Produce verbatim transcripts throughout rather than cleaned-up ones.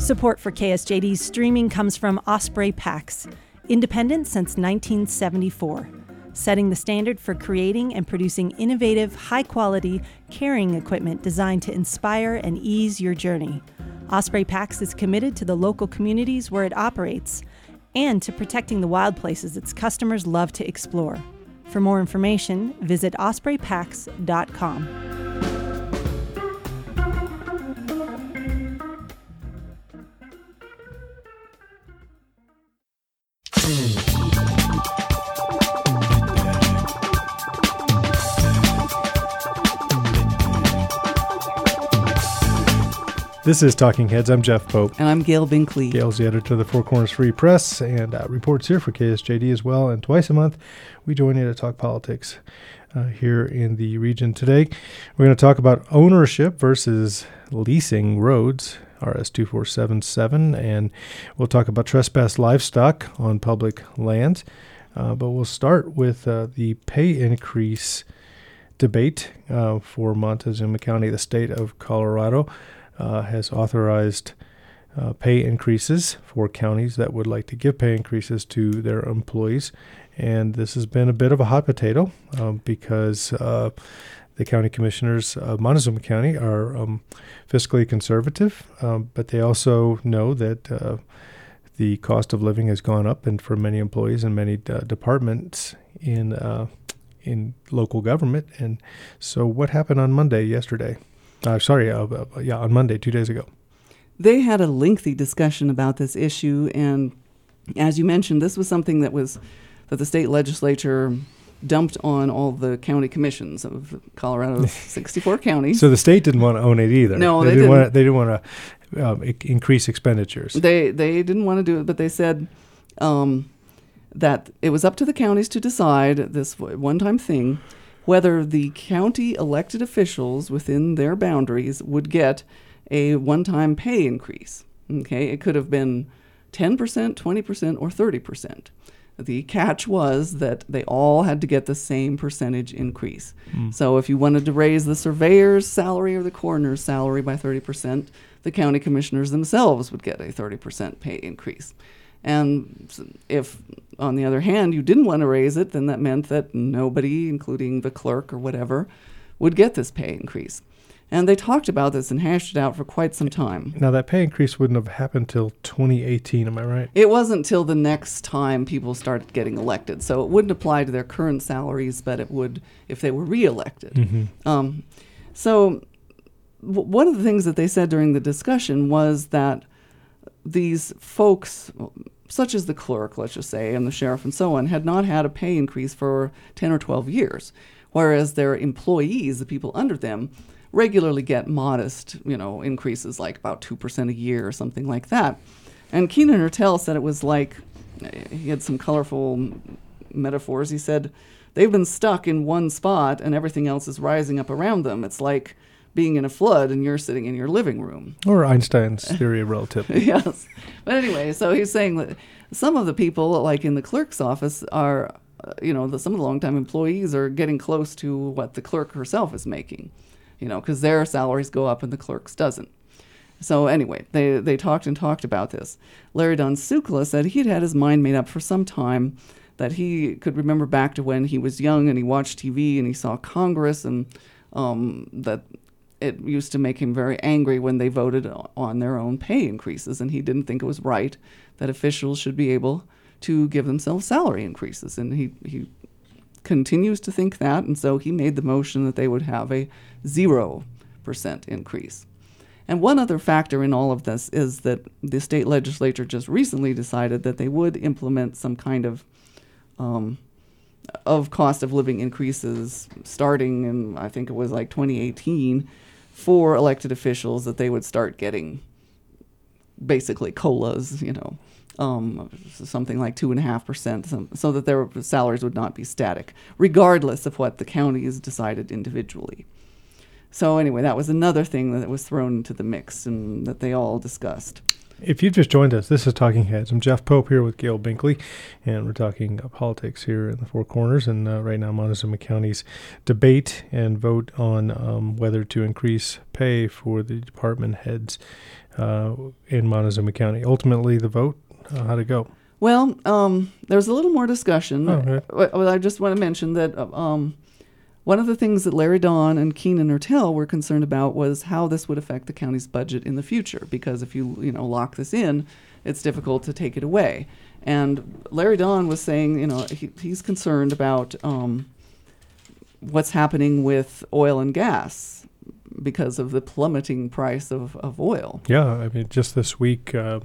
Support for K S J D's streaming comes from Osprey Pax, independent since nineteen seventy-four, setting the standard for creating and producing innovative, high-quality carrying equipment designed to inspire and ease your journey. Osprey Pax is committed to the local communities where it operates and to protecting the wild places its customers love to explore. For more information, visit osprey pax dot com. This is Talking Heads. I'm Jeff Pope. And I'm Gail Binkley. Gail's the editor of the Four Corners Free Press and uh, reports here for K S J D as well. And twice a month, we join you to talk politics uh, here in the region. Today, we're going to talk about ownership versus leasing roads, R S two four seven seven, and we'll talk about trespass livestock on public lands. Uh, but we'll start with uh, the pay increase debate uh, for Montezuma County, the state of Colorado. Uh, has authorized uh, pay increases for counties that would like to give pay increases to their employees. And this has been a bit of a hot potato um, because uh, the county commissioners of Montezuma County are um, fiscally conservative, um, but they also know that uh, the cost of living has gone up, and for many employees and many uh, departments in uh, in local government. And so what happened on Monday yesterday? Uh, sorry, uh, uh, yeah, on Monday, two days ago. They had a lengthy discussion about this issue, and as you mentioned, this was something that was that the state legislature dumped on all the county commissions of Colorado's sixty-four counties. So the state didn't want to own it either. No, they, they didn't. didn't. Want to, they didn't want to um, I- increase expenditures. They they didn't want to do it, but they said um, that it was up to the counties to decide this one-time thing, whether the county elected officials within their boundaries would get a one-time pay increase. Okay, it could have been ten percent, twenty percent, or thirty percent. The catch was that they all had to get the same percentage increase. Mm. So if you wanted to raise the surveyor's salary or the coroner's salary by thirty percent, the county commissioners themselves would get a thirty percent pay increase. And if, on the other hand, you didn't want to raise it, then that meant that nobody, including the clerk or whatever, would get this pay increase. And they talked about this and hashed it out for quite some time. Now, that pay increase wouldn't have happened till twenty eighteen, am I right? It wasn't till the next time people started getting elected. So it wouldn't apply to their current salaries, but it would if they were reelected. Mm-hmm. Um, so w- one of the things that they said during the discussion was that these folks, such as the clerk, let's just say, and the sheriff and so on, had not had a pay increase for ten or twelve years, whereas their employees, the people under them, regularly get modest, you know, increases like about two percent a year or something like that. And Keenan Ertel said it was like, he had some colorful metaphors. He said, they've been stuck in one spot and everything else is rising up around them. It's like being in a flood and you're sitting in your living room. Or Einstein's theory of relativity. Yes. But anyway, so he's saying that some of the people, like in the clerk's office, are, uh, you know, the, some of the longtime employees are getting close to what the clerk herself is making, you know, because their salaries go up and the clerk's doesn't. So anyway, they, they talked and talked about this. Larry Don Sukla said he'd had his mind made up for some time, that he could remember back to when he was young and he watched T V and he saw Congress, and um, that it used to make him very angry when they voted on their own pay increases, and he didn't think it was right that officials should be able to give themselves salary increases. And he, he continues to think that, and so he made the motion that they would have a zero percent increase. And one other factor in all of this is that the state legislature just recently decided that they would implement some kind of um, of cost of living increases starting in, I think it was like twenty eighteen, for elected officials, that they would start getting basically COLAs, you know, um, something like two and a half percent, so that their salaries would not be static, regardless of what the counties decided individually. So anyway, that was another thing that was thrown into the mix and that they all discussed. If you just joined us, this is Talking Heads. I'm Jeff Pope here with Gail Binkley, and we're talking uh, politics here in the Four Corners. And uh, right now, Montezuma County's debate and vote on um, whether to increase pay for the department heads uh, in Montezuma County. Ultimately, the vote, uh, how'd it go? Well, um, there's a little more discussion. Oh, okay. Well, I just want to mention that um, one of the things that Larry Don and Keenan Ertel were concerned about was how this would affect the county's budget in the future. Because if you you know lock this in, it's difficult to take it away. And Larry Don was saying, you know, he, he's concerned about um, what's happening with oil and gas because of the plummeting price of, of oil. Yeah, I mean, just this week, uh,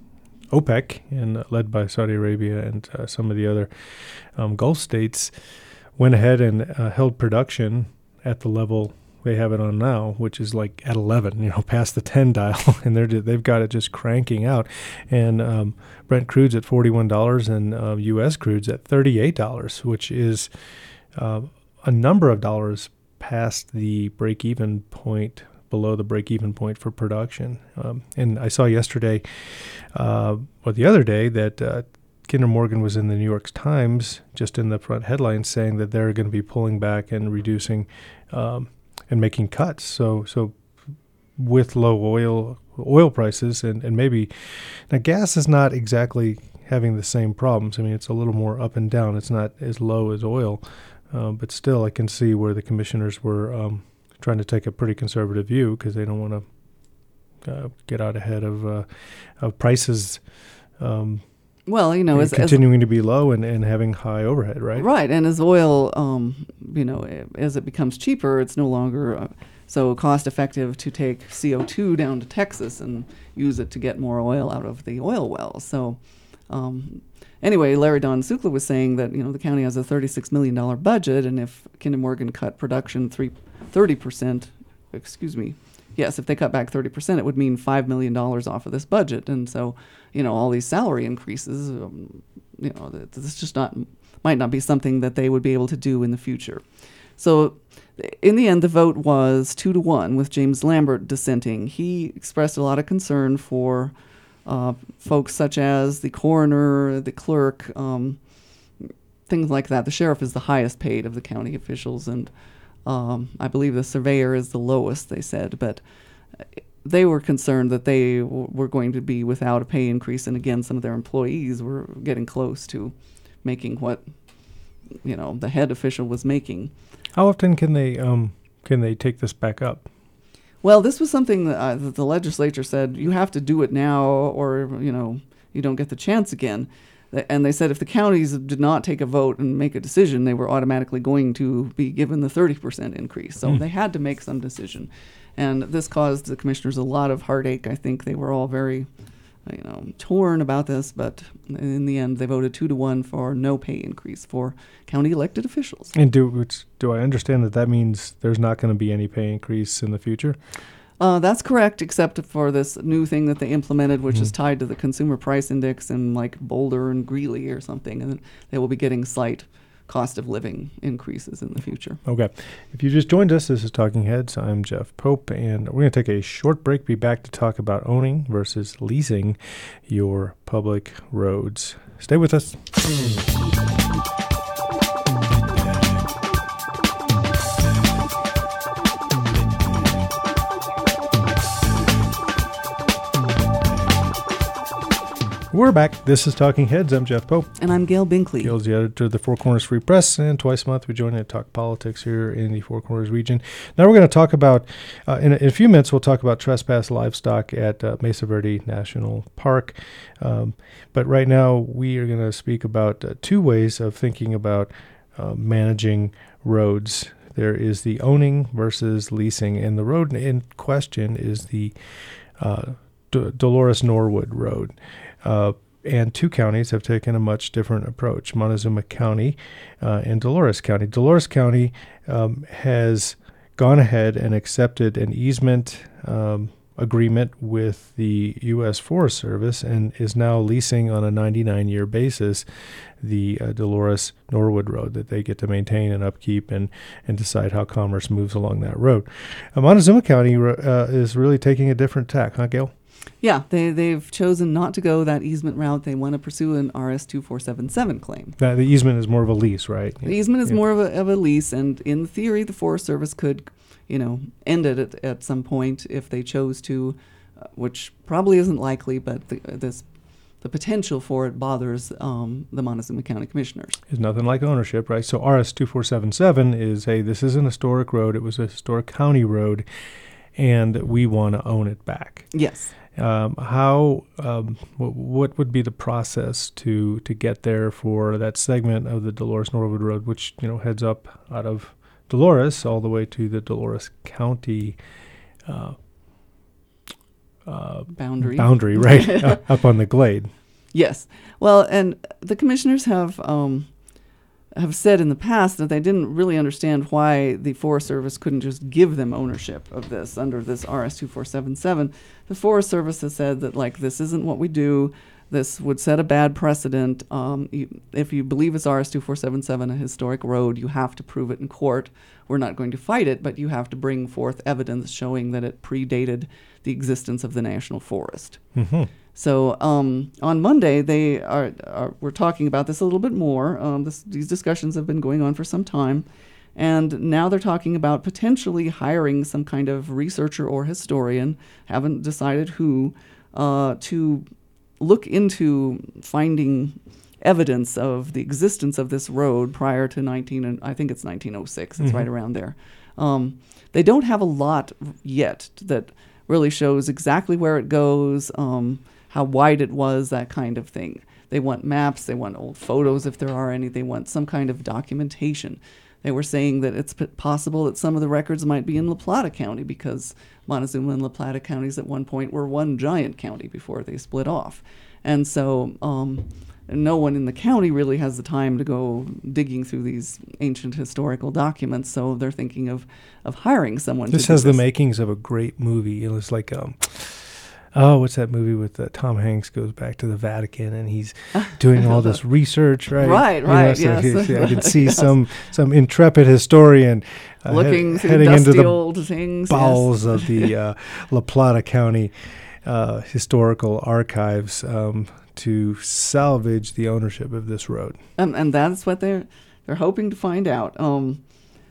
OPEC, and uh, led by Saudi Arabia and uh, some of the other um, Gulf states, went ahead and uh, held production at the level they have it on now, which is like at eleven, you know, past the ten dial, and they're they've got it just cranking out. And um, Brent crude's at forty-one dollars, and uh, U S crude's at thirty-eight dollars, which is uh, a number of dollars past the break-even point, below the break-even point for production. Um, and I saw yesterday, uh, or the other day, that uh, Kinder Morgan was in the New York Times, just in the front headlines, saying that they're going to be pulling back and reducing um, and making cuts. So, so with low oil oil prices and, and maybe now gas is not exactly having the same problems. I mean, it's a little more up and down. It's not as low as oil, uh, but still, I can see where the commissioners were um, trying to take a pretty conservative view because they don't want to uh, get out ahead of uh, of prices. Um, Well, you know, as, continuing as, to be low and, and having high overhead, right? Right, and as oil, um, you know, as it becomes cheaper, it's no longer uh, so cost effective to take C O two down to Texas and use it to get more oil out of the oil wells. So, um, anyway, Larry Don Sukla was saying that, you know, the county has a thirty-six million dollars budget, and if Kinder Morgan cut production three, thirty percent, excuse me, yes, if they cut back thirty percent, it would mean five million dollars off of this budget. And so, you know, all these salary increases, um, you know, this just not might not be something that they would be able to do in the future. So in the end, the vote was two to one with James Lambert dissenting. He expressed a lot of concern for uh, folks such as the coroner, the clerk, um, things like that. The sheriff is the highest paid of the county officials, and Um, I believe the surveyor is the lowest, they said, but they were concerned that they w- were going to be without a pay increase, and again, some of their employees were getting close to making what, you know, the head official was making. How often can they um, can they take this back up? Well, this was something that, uh, that the legislature said, you have to do it now, or, you know, you don't get the chance again. And they said if the counties did not take a vote and make a decision, they were automatically going to be given the thirty percent increase. So mm. they had to make some decision. And this caused the commissioners a lot of heartache. I think they were all very, you know, torn about this. But in the end, they voted two to one for no pay increase for county elected officials. And do, which, do I understand that that means there's not going to be any pay increase in the future? Uh, that's correct, except for this new thing that they implemented, which mm-hmm. is tied to the Consumer Price Index in like Boulder and Greeley or something, and they will be getting slight cost of living increases in the future. Okay. If you just joined us, this is Talking Heads. I'm Jeff Pope, and we're going to take a short break, be back to talk about owning versus leasing your public roads. Stay with us. We're back. This is Talking Heads. I'm Jeff Pope. And I'm Gail Binkley. Gail's the editor of the Four Corners Free Press, and twice a month we join and talk politics here in the Four Corners region. Now we're going to talk about, uh, in, a, in a few minutes, we'll talk about trespass livestock at uh, Mesa Verde National Park. Um, but right now we are going to speak about uh, two ways of thinking about uh, managing roads. There is the owning versus leasing, and the road in question is the uh, D- Dolores Norwood Road. Uh, and two counties have taken a much different approach, Montezuma County uh, and Dolores County. Dolores County um, has gone ahead and accepted an easement um, agreement with the U S Forest Service and is now leasing on a ninety-nine year basis the uh, Dolores Norwood Road that they get to maintain and upkeep and, and decide how commerce moves along that road. Uh, Montezuma County uh, is really taking a different tack, huh, Gail? Yeah, they, they've chosen not to go that easement route. They want to pursue an R S two four seven seven claim. That, the easement is more of a lease, right? The easement is Yeah. more of a, of a lease, and in theory, the Forest Service could, you know, end it at, at some point if they chose to, uh, which probably isn't likely, but the, this the potential for it bothers um, the Montezuma County Commissioners. Is nothing like ownership, right? So R S two four seven seven is, hey, this is an historic road. It was a historic county road, and we want to own it back. Yes. Um, how, um, w- what would be the process to, to get there for that segment of the Dolores Norwood Road, which, you know, heads up out of Dolores all the way to the Dolores County uh, uh, Boundary. boundary, right, uh, up on the Glade? Yes. Well, and the commissioners have um, have said in the past that they didn't really understand why the Forest Service couldn't just give them ownership of this under this R S two four seven seven. The Forest Service has said that, like, this isn't what we do. This would set a bad precedent. Um, you, if you believe it's R S two four seven seven, a historic road, you have to prove it in court. We're not going to fight it, but you have to bring forth evidence showing that it predated the existence of the National Forest. Mm-hmm. So um, on Monday, they are, are we're talking about this a little bit more. Um, this, these discussions have been going on for some time, and now they're talking about potentially hiring some kind of researcher or historian, haven't decided who, uh, to look into finding evidence of the existence of this road prior to nineteen, and I think it's nineteen oh six. It's Mm-hmm. right around there. Um, they don't have a lot yet that really shows exactly where it goes, um, how wide it was, that kind of thing. They want maps, they want old photos if there are any, they want some kind of documentation. They were saying that it's p- possible that some of the records might be in La Plata County because Montezuma and La Plata counties at one point were one giant county before they split off. And so um, no one in the county really has the time to go digging through these ancient historical documents, so they're thinking of, of hiring someone This to do has this. the makings of a great movie. It was like, um, oh, what's that movie with uh, Tom Hanks goes back to the Vatican and he's doing all this research, right? Right, You know, right, so yes. he's- I could see Yes. some some intrepid historian uh, Looking head- through heading dusty into the old things. bowels of the uh, La Plata County uh, historical archives um, to salvage the ownership of this road. Yes. And, and that's what they're they're hoping to find out. Um,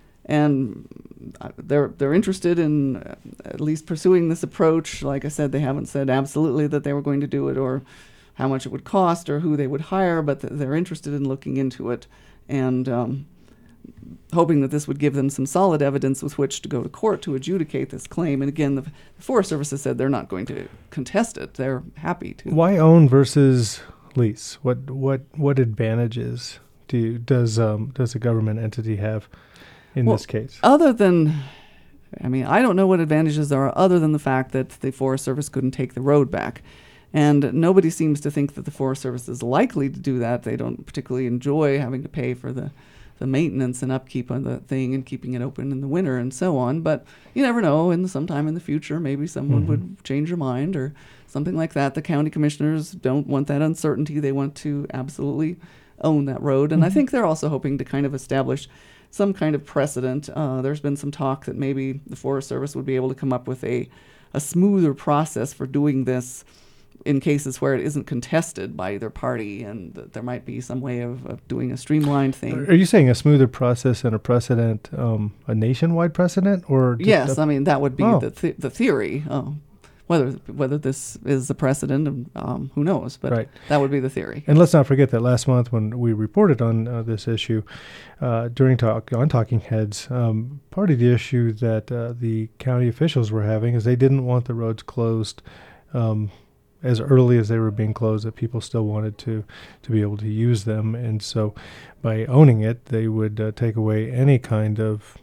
and they're they're interested in uh, at least pursuing this approach. Like I said, they haven't said absolutely that they were going to do it or how much it would cost or who they would hire, but th- they're interested in looking into it and um, hoping that this would give them some solid evidence with which to go to court to adjudicate this claim. And again, the, the Forest Service has said they're not going to contest it. They're happy to. Why own versus lease? What what what advantages do you, does um, does a government entity have in Well, this case? Other than, I mean, I don't know what advantages there are other than the fact that the Forest Service couldn't take the road back. And nobody seems to think that the Forest Service is likely to do that. They don't particularly enjoy having to pay for the, the maintenance and upkeep on the thing and keeping it open in the winter and so on. But you never know. And sometime in the future, maybe someone Mhm. would change their mind or something like that. The county commissioners don't want that uncertainty. They want to absolutely own that road. And I think they're also hoping to kind of establish some kind of precedent. Uh, there's been some talk that maybe the Forest Service would be able to come up with a, a smoother process for doing this in cases where it isn't contested by either party, and that there might be some way of, of doing a streamlined thing. Are you saying a smoother process and a precedent, um, a nationwide precedent, or just Yes, a- I mean, that would be Oh. the th- the theory. Uh, whether whether this is a precedent, um, who knows? But Right. that would be the theory. And let's not forget that last month when we reported on uh, this issue uh, during talk on Talking Heads, um, part of the issue that uh, the county officials were having is they didn't want the roads closed um, as early as they were being closed, that people still wanted to, to be able to use them. And so by owning it, they would uh, take away any kind of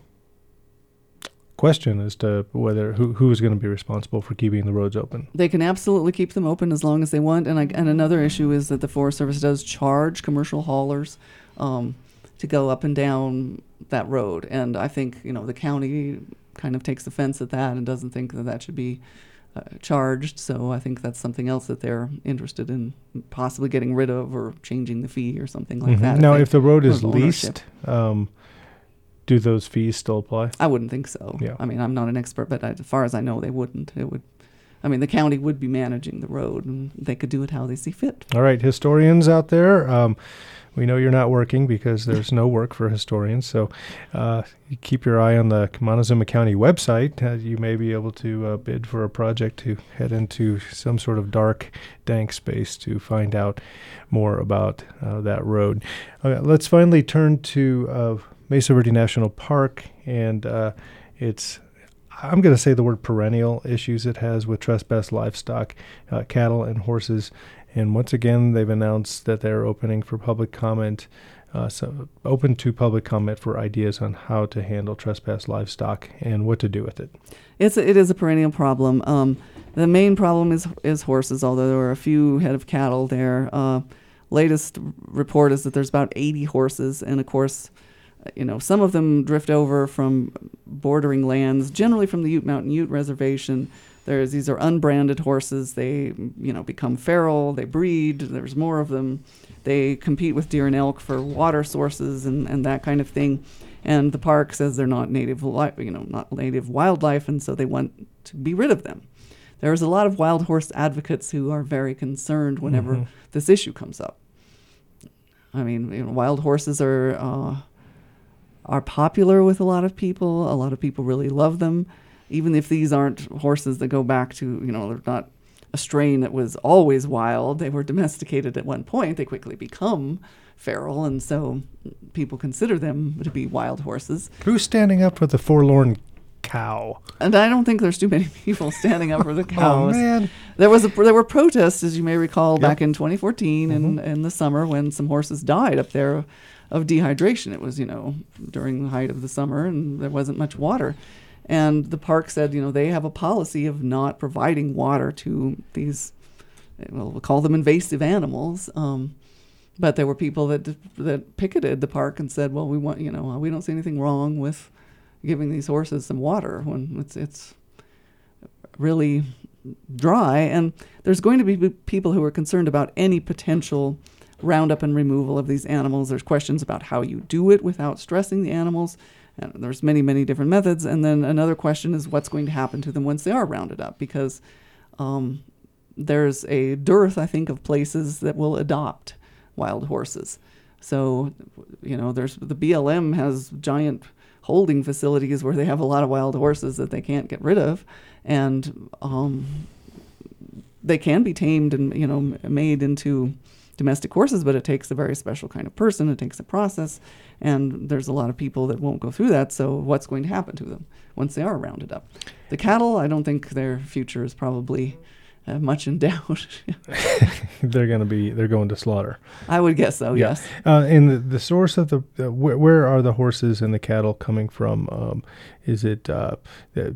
question as to whether who who is going to be responsible for keeping the roads open. They can absolutely keep them open as long as they want. And I, and another issue is that the Forest Service does charge commercial haulers um, to go up and down that road. And I think, you know, the county kind of takes offense at that and doesn't think that that should be uh, charged. So I think that's something else that they're interested in possibly getting rid of or changing the fee or something like Mhm. that. Now, they if the road is prove ownership. leased, um, do those fees still apply? I wouldn't think so. Yeah. I mean, I'm not an expert, but as far as I know, they wouldn't. It would I mean, the county would be managing the road, and they could do it how they see fit. All right, historians out there, um, we know you're not working because there's no work for historians. So uh, you keep your eye on the Montezuma County website. Uh, you may be able to uh, bid for a project to head into some sort of dark, dank space to find out more about uh, that road. Okay, let's finally turn to uh, Mesa Verde National Park, and uh, it's I'm going to say the word perennial issues it has with trespass livestock, uh, cattle and horses. And once again, they've announced that they're opening for public comment, uh, so open to public comment for ideas on how to handle trespass livestock and what to do with it. It's a, it is a perennial problem. Um, the main problem is is horses, although there are a few head of cattle there. Uh, latest report is that there's about eighty horses, and of course, you know, some of them drift over from bordering lands, generally from the Ute Mountain Ute Reservation. There's these are unbranded horses. They, you know, become feral. They breed. There's more of them. They compete with deer and elk for water sources and, and that kind of thing. And the park says they're not native, li- you know, not native wildlife, and so they want to be rid of them. There's a lot of wild horse advocates who are very concerned whenever mm-hmm. this issue comes up. I mean, you know, wild horses are uh, are popular with a lot of people. A lot of people really love them. Even if these aren't horses that go back to, you know, they're not a strain that was always wild. They were domesticated at one point. They quickly become feral, and so people consider them to be wild horses. Who's standing up for the forlorn cow? And I don't think there's too many people standing up for the cows. Oh, man. There was a, there were protests, as you may recall, Yep. back in twenty fourteen Mm-hmm. in, in the summer when some horses died up there of dehydration. It was, you know, during the height of the summer, and there wasn't much water. And the park said, you know, they have a policy of not providing water to these, well, we'll call them invasive animals. Um, but there were people that that picketed the park and said, well, we want, you know, we don't see anything wrong with giving these horses some water when it's it's really dry. And there's going to be people who are concerned about any potential roundup and removal of these animals. There's questions about how you do it without stressing the animals. And there's many, many different methods. And then another question is what's going to happen to them once they are rounded up, because um, there's a dearth, I think, of places that will adopt wild horses. So, you know, there's the B L M has giant holding facilities where they have a lot of wild horses that they can't get rid of. And um, they can be tamed and, you know, made into domestic horses, but it takes a very special kind of person. It takes a process, and there's a lot of people that won't go through that. So what's going to happen to them once they are rounded up? The cattle, I don't think their future is probably uh, much in doubt. They're going to be, they're going to slaughter. I would guess so, Yeah. yes. Uh, and the, the source of the, uh, where, where are the horses and the cattle coming from? Um, is it, uh, uh,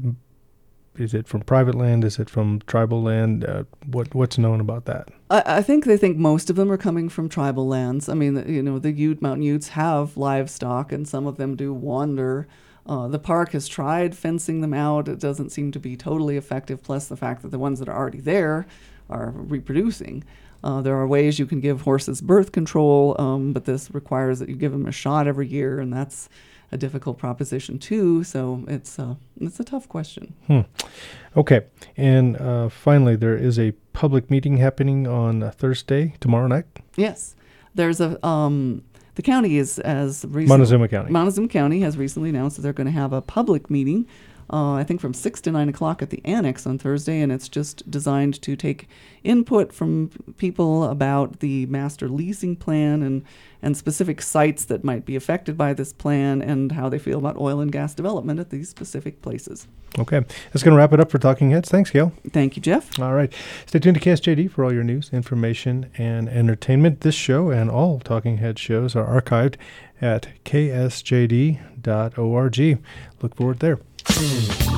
Is it from private land? Is it from tribal land? Uh, what what's known about that? I, I think they think most of them are coming from tribal lands. I mean, you know, the Ute Mountain Utes have livestock, and some of them do wander. Uh, the park has tried fencing them out. It doesn't seem to be totally effective, plus the fact that the ones that are already there are reproducing. Uh, there are ways you can give horses birth control, um, but this requires that you give them a shot every year, and that's a difficult proposition too. So it's uh, it's a tough question. Hmm. Okay, and uh, finally, there is a public meeting happening on uh, Thursday, tomorrow night. Yes, there's a um, the county is as recently, Montezuma County. Montezuma County has recently announced that they're going to have a public meeting. Uh, I think from six to nine o'clock at the Annex on Thursday, and it's just designed to take input from people about the master leasing plan and, and specific sites that might be affected by this plan and how they feel about oil and gas development at these specific places. Okay, that's going to wrap it up for Talking Heads. Thanks, Gail. Thank you, Jeff. All right. Stay tuned to K S J D for all your news, information, and entertainment. This show and all Talking Heads shows are archived at k s j d dot org. Look forward there.